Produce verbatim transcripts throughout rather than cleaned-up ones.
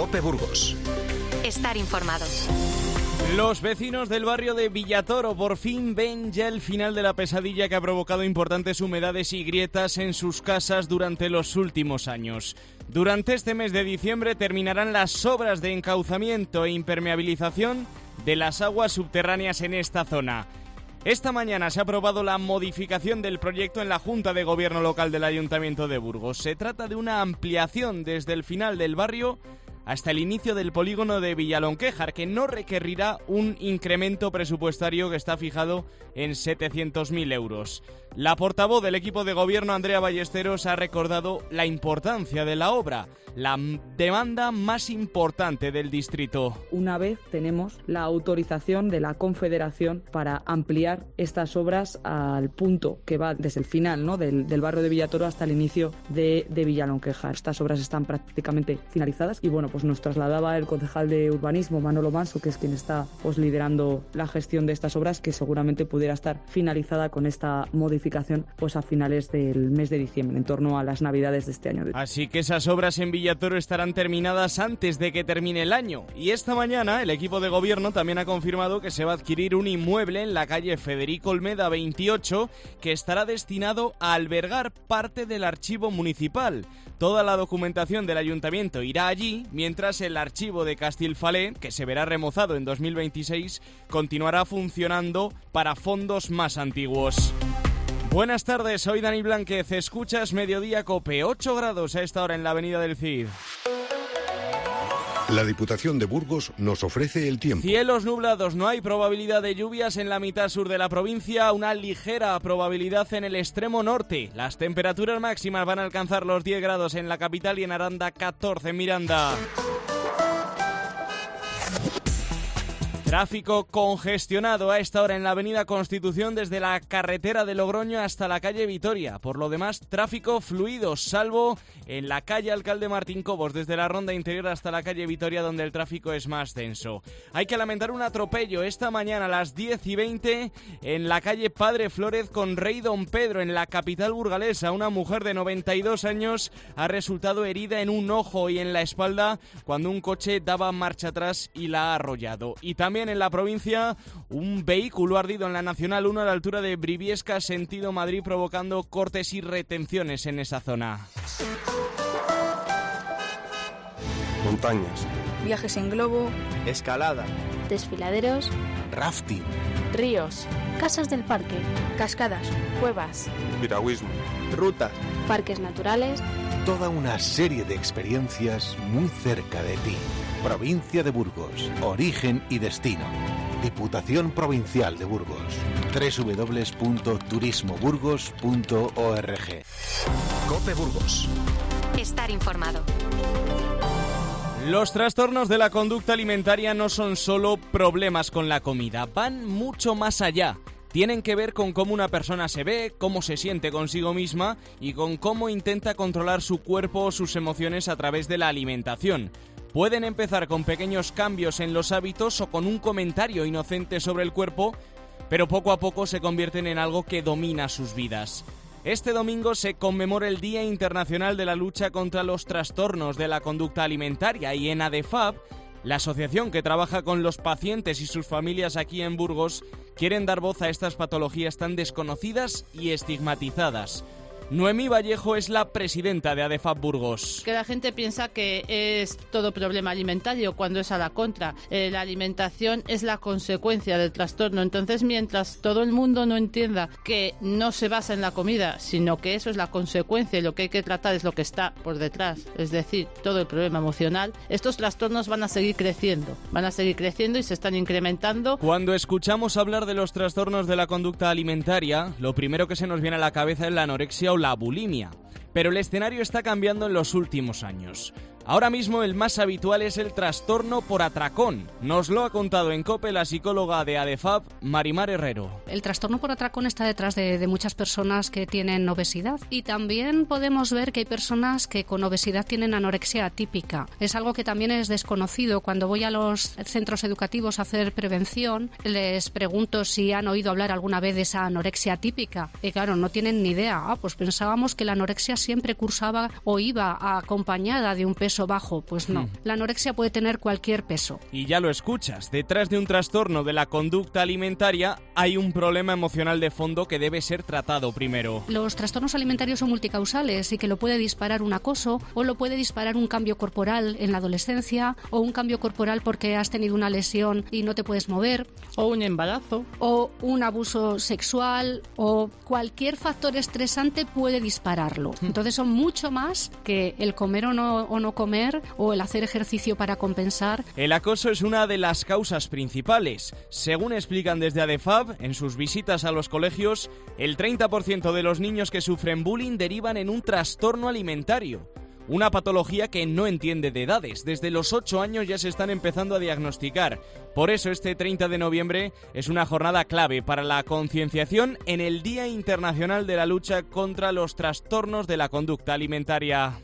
COPE Burgos. Estar informado. Los vecinos del barrio de Villatoro por fin ven ya el final de la pesadilla que ha provocado importantes humedades y grietas en sus casas durante los últimos años. Durante este mes de diciembre terminarán las obras de encauzamiento e impermeabilización de las aguas subterráneas en esta zona. Esta mañana se ha aprobado la modificación del proyecto en la Junta de Gobierno Local del Ayuntamiento de Burgos. Se trata de una ampliación desde el final del barrio hasta el inicio del polígono de Villalonquejar, que no requerirá un incremento presupuestario que está fijado en setecientos mil euros. La portavoz del equipo de gobierno, Andrea Ballesteros, ha recordado la importancia de la obra, la demanda más importante del distrito. Una vez tenemos la autorización de la Confederación para ampliar estas obras al punto que va desde el final, ¿no?, del, del barrio de Villatoro hasta el inicio de, de Villalonquejar. Estas obras están prácticamente finalizadas y bueno, pues nos trasladaba el concejal de urbanismo, Manolo Manso, que es quien está pues liderando la gestión de estas obras, que seguramente pudiera estar finalizada con esta modificación pues a finales del mes de diciembre, en torno a las navidades de este año. Así que esas obras en Villatoro estarán terminadas antes de que termine el año. Y esta mañana el equipo de gobierno también ha confirmado que se va a adquirir un inmueble en la calle Federico Olmeda veintiocho que estará destinado a albergar parte del archivo municipal. Toda la documentación del ayuntamiento irá allí, mientras el archivo de Castilfalé, que se verá remozado en dos mil veintiséis, continuará funcionando para fondos más antiguos. Buenas tardes, soy Dani Blánquez, escuchas Mediodía Cope, ocho grados a esta hora en la avenida del Cid. La Diputación de Burgos nos ofrece el tiempo. Cielos nublados, no hay probabilidad de lluvias en la mitad sur de la provincia, una ligera probabilidad en el extremo norte. Las temperaturas máximas van a alcanzar los diez grados en la capital y en Aranda catorce en Miranda. Tráfico congestionado a esta hora en la avenida Constitución desde la carretera de Logroño hasta la calle Vitoria. Por lo demás, tráfico fluido, salvo en la calle Alcalde Martín Cobos, desde la ronda interior hasta la calle Vitoria, donde el tráfico es más denso. Hay que lamentar un atropello esta mañana a las diez y veinte en la calle Padre Flórez con Rey Don Pedro, en la capital burgalesa. Una mujer de noventa y dos años ha resultado herida en un ojo y en la espalda cuando un coche daba marcha atrás y la ha arrollado. Y también en la provincia, un vehículo ardido en la Nacional uno a la altura de Briviesca, sentido Madrid, provocando cortes y retenciones en esa zona. Montañas, viajes en globo, escalada, desfiladeros, rafting, ríos, casas del parque, cascadas, cuevas, piragüismo, rutas, parques naturales. Toda una serie de experiencias muy cerca de ti. Provincia de Burgos, origen y destino. Diputación Provincial de Burgos. doble u doble u doble u punto turismo burgos punto org. COPE Burgos. Estar informado. Los trastornos de la conducta alimentaria no son solo problemas con la comida, van mucho más allá. Tienen que ver con cómo una persona se ve, cómo se siente consigo misma y con cómo intenta controlar su cuerpo o sus emociones a través de la alimentación. Pueden empezar con pequeños cambios en los hábitos o con un comentario inocente sobre el cuerpo, pero poco a poco se convierten en algo que domina sus vidas. Este domingo se conmemora el Día Internacional de la Lucha contra los Trastornos de la Conducta Alimentaria y en ADEFAB, la asociación que trabaja con los pacientes y sus familias aquí en Burgos, quieren dar voz a estas patologías tan desconocidas y estigmatizadas. Noemí Vallejo es la presidenta de ADEFAB Burgos. Que la gente piensa que es todo problema alimentario cuando es a la contra. Eh, la alimentación es la consecuencia del trastorno. Entonces, mientras todo el mundo no entienda que no se basa en la comida, sino que eso es la consecuencia y lo que hay que tratar es lo que está por detrás, es decir, todo el problema emocional, estos trastornos van a seguir creciendo, van a seguir creciendo y se están incrementando. Cuando escuchamos hablar de los trastornos de la conducta alimentaria, lo primero que se nos viene a la cabeza es la anorexia o la bulimia. Pero el escenario está cambiando en los últimos años. Ahora mismo el más habitual es el trastorno por atracón. Nos lo ha contado en COPE la psicóloga de ADEFAB, Marimar Herrero. El trastorno por atracón está detrás de, de muchas personas que tienen obesidad y también podemos ver que hay personas que con obesidad tienen anorexia atípica. Es algo que también es desconocido. Cuando voy a los centros educativos a hacer prevención, les pregunto si han oído hablar alguna vez de esa anorexia atípica. Y claro, no tienen ni idea. Ah, pues pensábamos que la anorexia siempre cursaba o iba acompañada de un peso peso bajo. Pues no, mm. la anorexia puede tener cualquier peso. Y ya lo escuchas, detrás de un trastorno de la conducta alimentaria hay un problema emocional de fondo que debe ser tratado primero. Los trastornos alimentarios son multicausales y que lo puede disparar un acoso o lo puede disparar un cambio corporal en la adolescencia o un cambio corporal porque has tenido una lesión y no te puedes mover. O un embarazo. O un abuso sexual o cualquier factor estresante puede dispararlo. Entonces son mucho más que el comer o no, o no comer o el hacer ejercicio para compensar. El acoso es una de las causas principales. Según explican desde ADEFAB, en sus visitas a los colegios, el treinta por ciento de los niños que sufren bullying derivan en un trastorno alimentario. Una patología que no entiende de edades. Desde los ocho años ya se están empezando a diagnosticar. Por eso este treinta de noviembre es una jornada clave para la concienciación en el Día Internacional de la Lucha contra los Trastornos de la Conducta Alimentaria.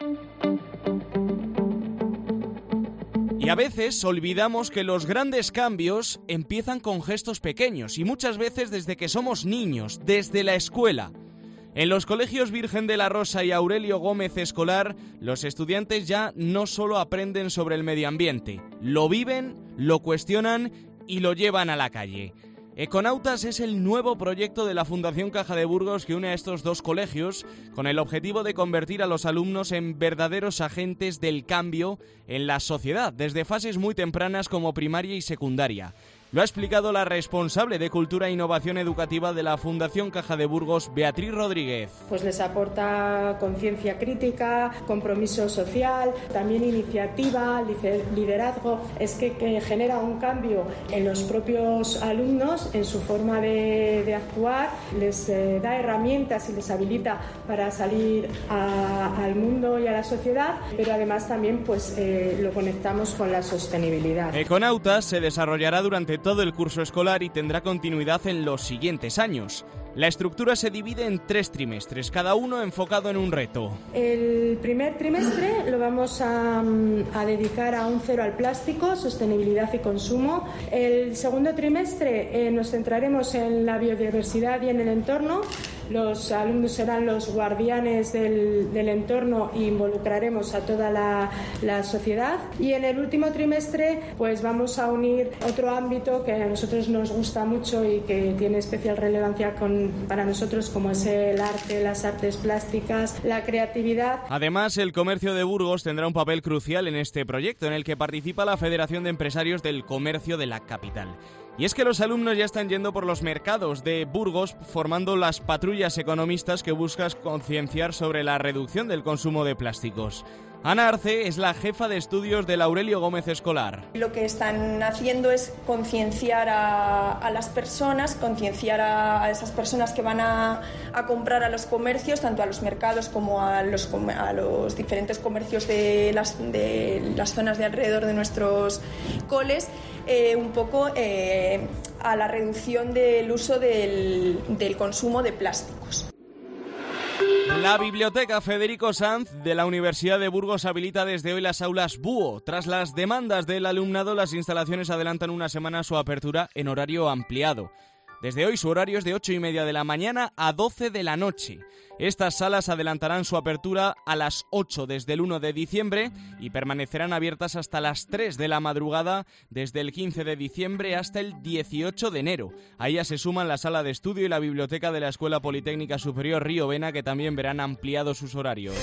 Y a veces olvidamos que los grandes cambios empiezan con gestos pequeños y muchas veces desde que somos niños, desde la escuela. En los colegios Virgen de la Rosa y Aurelio Gómez Escolar, los estudiantes ya no solo aprenden sobre el medio ambiente, lo viven, lo cuestionan y lo llevan a la calle. Econautas es el nuevo proyecto de la Fundación Caja de Burgos que une a estos dos colegios con el objetivo de convertir a los alumnos en verdaderos agentes del cambio en la sociedad, desde fases muy tempranas como primaria y secundaria. Lo ha explicado la responsable de Cultura e Innovación Educativa de la Fundación Caja de Burgos, Beatriz Rodríguez. Pues les aporta conciencia crítica, compromiso social, también iniciativa, liderazgo. Es que, que genera un cambio en los propios alumnos, en su forma de, de actuar, les eh, da herramientas y les habilita para salir a, al mundo y a la sociedad, pero además también pues eh, lo conectamos con la sostenibilidad. Econautas se desarrollará durante todo el curso escolar y tendrá continuidad en los siguientes años. La estructura se divide en tres trimestres, cada uno enfocado en un reto. El primer trimestre lo vamos a, a dedicar a un cero al plástico, sostenibilidad y consumo. El segundo trimestre eh, nos centraremos en la biodiversidad y en el entorno. Los alumnos serán los guardianes del, del entorno e involucraremos a toda la, la sociedad. Y en el último trimestre pues vamos a unir otro ámbito que a nosotros nos gusta mucho y que tiene especial relevancia con, para nosotros, como es el arte, las artes plásticas, la creatividad. Además, el comercio de Burgos tendrá un papel crucial en este proyecto, en el que participa la Federación de Empresarios del Comercio de la capital. Y es que los alumnos ya están yendo por los mercados de Burgos formando las patrullas economistas que buscan concienciar sobre la reducción del consumo de plásticos. Ana Arce es la jefa de estudios del Aurelio Gómez Escolar. Lo que están haciendo es concienciar a, a las personas, concienciar a, a esas personas que van a, a comprar a los comercios, tanto a los mercados como a los, a los diferentes comercios de las, de las zonas de alrededor de nuestros coles, eh, un poco eh, a la reducción del uso del, del consumo de plásticos. La Biblioteca Federico Sanz de la Universidad de Burgos habilita desde hoy las aulas Búho. Tras las demandas del alumnado, las instalaciones adelantan una semana su apertura en horario ampliado. Desde hoy su horario es de ocho y media de la mañana a doce de la noche. Estas salas adelantarán su apertura a las ocho desde el uno de diciembre y permanecerán abiertas hasta las tres de la madrugada desde el quince de diciembre hasta el dieciocho de enero. A ellas se suman la sala de estudio y la biblioteca de la Escuela Politécnica Superior Río Vena, que también verán ampliados sus horarios.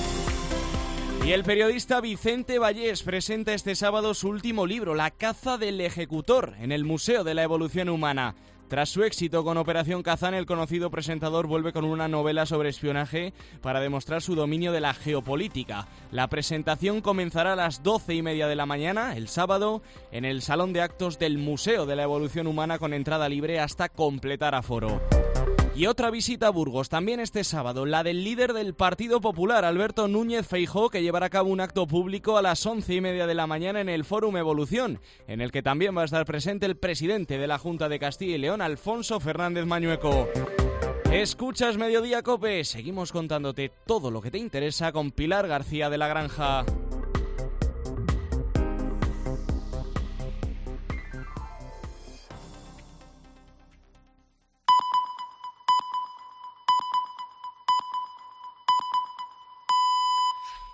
Y el periodista Vicente Vallés presenta este sábado su último libro, La caza del ejecutor, en el Museo de la Evolución Humana. Tras su éxito con Operación Kazán, el conocido presentador vuelve con una novela sobre espionaje para demostrar su dominio de la geopolítica. La presentación comenzará a las doce y media de la mañana, el sábado, en el Salón de Actos del Museo de la Evolución Humana, con entrada libre hasta completar aforo. Y otra visita a Burgos, también este sábado, la del líder del Partido Popular, Alberto Núñez Feijóo, que llevará a cabo un acto público a las once y media de la mañana en el Fórum Evolución, en el que también va a estar presente el presidente de la Junta de Castilla y León, Alfonso Fernández Mañueco. Escuchas Mediodía Cope, seguimos contándote todo lo que te interesa con Pilar García de la Granja.